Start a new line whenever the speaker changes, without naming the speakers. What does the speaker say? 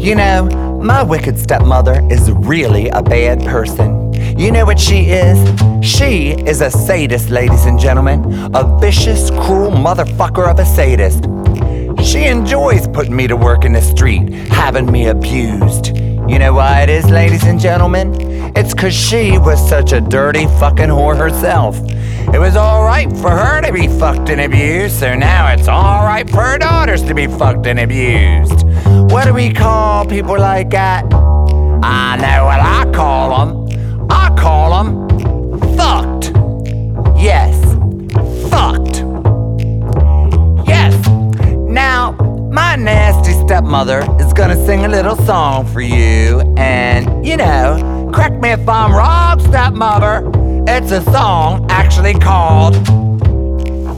You know, my wicked stepmother is really a bad person. You know what she is? She is a sadist, ladies and gentlemen. A vicious, cruel motherfucker of a sadist. She enjoys putting me to work in the street, having me abused. You know why it is, ladies and gentlemen? It's 'cause she was such a dirty fucking whore herself. It was alright for her to be fucked and abused, so now it's alright for her daughters to be fucked and abused. What do we call people like that? I know what I call them. I call them fucked. Yes, fucked. Yes. Now, my nasty stepmother is gonna sing a little song for you, and, you know, correct me if I'm wrong, stepmother, it's a song actually called